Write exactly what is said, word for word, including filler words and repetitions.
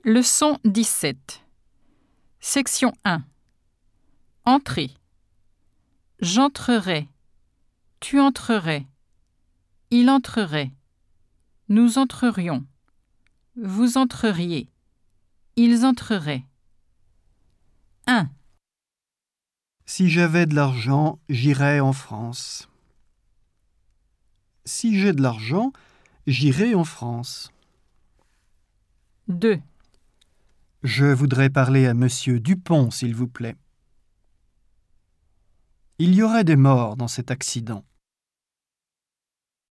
Leçon dix-sept. Section un. Entrée. J'entrerai. Tu entrerais. Il entrerait. Nous entrerions. Vous entreriez. Ils entreraient. un. Si j'avais de l'argent, j'irais en France. Si j'ai de l'argent, j'irai en France. deux. Je voudrais parler à monsieur Dupont, s'il vous plaît. Il y aurait des morts dans cet accident.